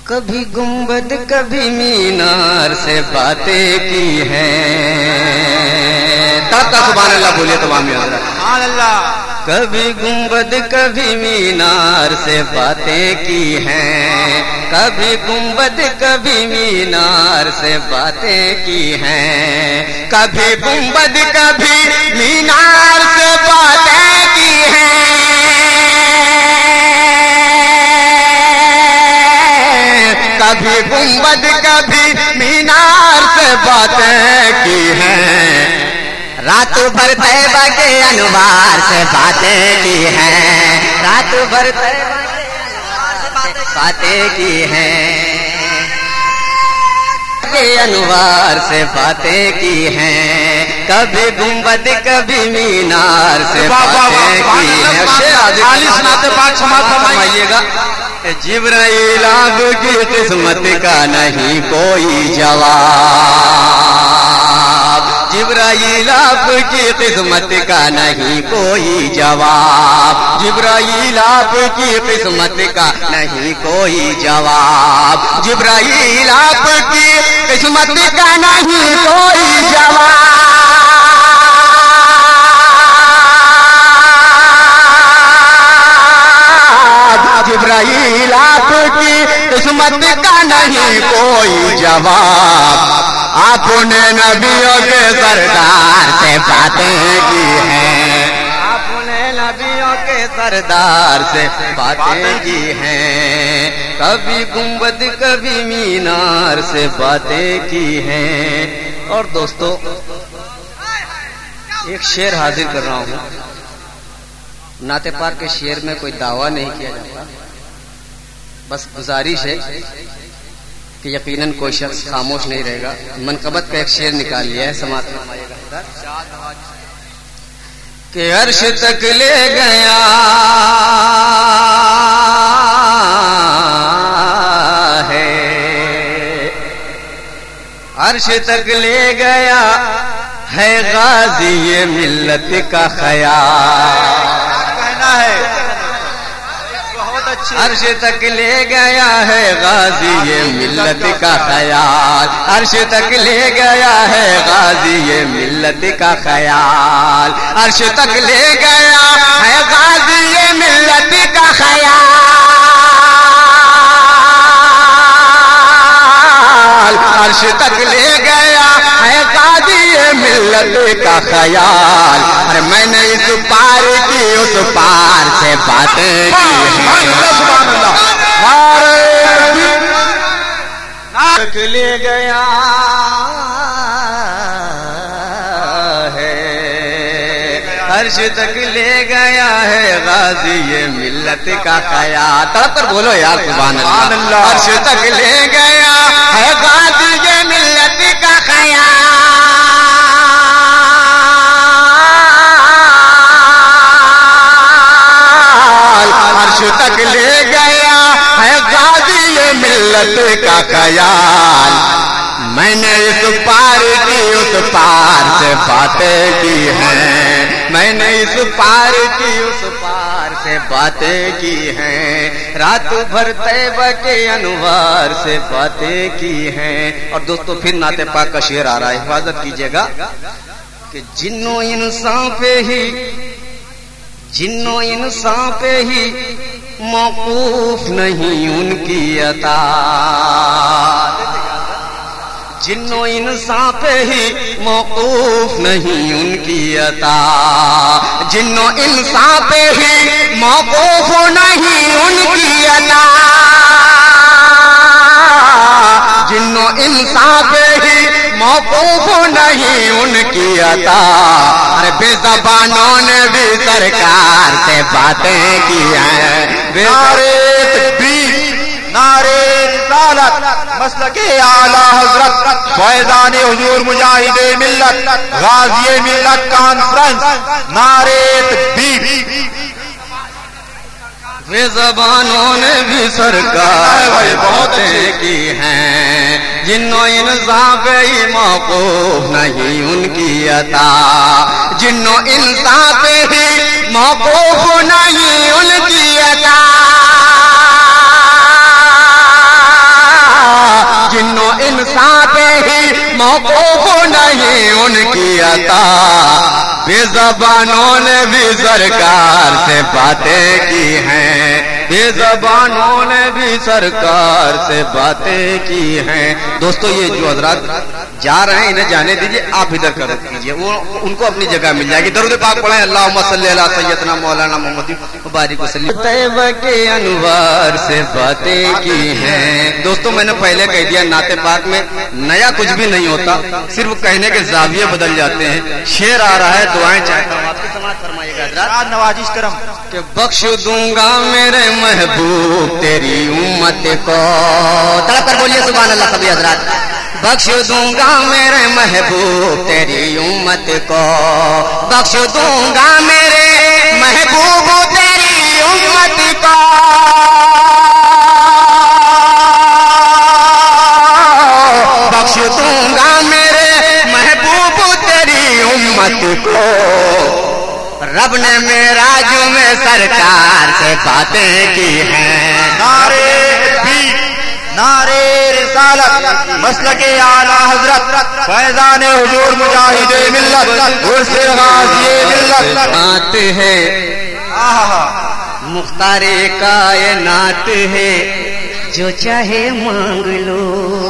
کبھی گنبد کبھی مینار سے باتیں کی ہیں. تڑکا سبحان اللہ بولے تو مامی حضرت سبحان اللہ. کبھی گنبد کبھی مینار سے باتیں کی ہیں. کبھی گنبد کبھی مینار سے باتیں کی ہیں. کبھی گنبد کبھی مینار سے باتیں کی ہیں. کبھی گنبد کبھی مینار سے باتیں کی ہیں. رات بھر طیبہ کے انوار سے باتیں کی ہیں. رات بھر طیبہ کے باتیں کی ہیں. کے انوار سے باتیں کی ہیں. کبھی گنبد کبھی مینار سے باتیں کی ہیں. جبرائیل آپ کی قسمت کا نہیں کوئی جواب. جبرائیل آپ کی قسمت کا نہیں کوئی جواب. جبرائیل آپ کی قسمت کا نہیں کوئی جواب. جبرائیل آپ کی قسمت کا نہیں کوئی جواب. جبرائیل آپ کی قسمت کا نہیں کوئی جواب. آپ نے نبیوں کے سردار سے باتیں کی ہیں. آپ نے نبیوں کے سردار سے باتیں کی ہیں. کبھی گنبد کبھی مینار سے باتیں کی ہیں. اور دوستو ایک شعر حاضر کر رہا ہوں. نعت پاک کے شعر میں کوئی دعویٰ نہیں کیا جاتا، بس گزارش ہے کہ یقیناً کوئی شخص خاموش نہیں رہے گا. منقبت کا ایک شعر نکال لیا ہے، سماعت فرمائیے گا. کہ عرش تک لے گیا ہے، عرش تک لے گیا ہے غازی ملت کا خیال. عرش تک لے گیا ہے غازی ملت کا خیال. عرش تک لے گیا ہے غازی ملت کا خیال. عرش تک لے گیا ہے غازی ملت کا خیال. عرش تک لے گیا ہے غازی ملت کا خیال. اور میں نے اس پار کی اس پار سے باتیں کی ہیں. تک لے گیا ہے، عرش تک لے گیا ہے غازی ملت کا خیال. تڑپ کر بولو یار سبحان اللہ. عرش تک لے گیا ہے غازی ملت کا خیال. عرش تک لے گیا ہے غازی ملت کا خیال. میں نے اس پار کی اس پار سے باتیں کی ہیں. میں نے اس پار کی اس پار سے باتیں کی ہیں. رات بھر طیبہ کے انوار سے باتیں کی ہیں. اور دوستو پھر نعت پاک کا شعر آ رہا ہے، حفاظت کیجیے گا. کہ جن و انسان پہ ہی، جن و انسان پہ ہی موقوف نہیں ان کی عطا. جن و انسان پہ ہی موقوف نہیں ان کی عطا. جن و انسان پہ ہی موقوف نہیں ان کی عطا. جن و انسان پہ ہی موقوف نہیں ان کی عطا. ارے بے زبانوں نے بھی سرکار سے باتیں کی ہیں. نعرے تکبیر، نعرے رسالت، مسلک اعلیٰ حضرت فیضان حضور مجاہد ملت غازی ملت کانفرنس. نعرے تکبیر. بے زبانوں نے بھی سرکار باتیں کی ہیں. جن و انسان پہ ہی موقوف نہیں ان کی عطا. جن و انسان پہ ہی موقوف نہیں ان کی عطا. عطا بے زبانوں نے بھی سرکار سے باتیں کی ہیں، بے زبانوں نے بھی سرکار سے باتیں کی ہیں۔ دوستو یہ جو حضرات جا رہے ہیں انہیں جانے دیجئے، آپ ادھر کر دیجئے، وہ ان کو اپنی جگہ مل جائے گی۔ درود پاک پڑھیں، اللہم صلی علی سیدنا مولانا محمد وبارک وسلم۔ طیبہ کے انوار سے باتیں کی ہیں۔ دوستو میں نے پہلے کہہ دیا نعت پاک میں نیا کچھ بھی نہیں ہوتا، صرف کہنے کے زاویے بدل جاتے ہیں۔ شعر آ رہا ہے، دعائیں چاہتا ہوں آپ کی سماعت فرمائیے گا حضرات۔ نوازش کرم کہ بخش دوں گا میرے محبوب تیری امت کو، تڑپ کر بولیے سبحان اللہ سبھی حضرات۔ بخش دوں گا میرے محبوب تیری امت کو، بخش دوں گا میرے محبوب تیری امت کو، بخش دوں گا میرے محبوب تیری امت کو۔ رب نے معراج میں سرکار سے باتیں کی ہیں، نعرے بھی نعرے رسالت مسلک اعلی حضرت فیضان حضور مجاہد ملت غرس غازی ملت نعت ہے مختار کائنات ہے، جو چاہے مانگ لو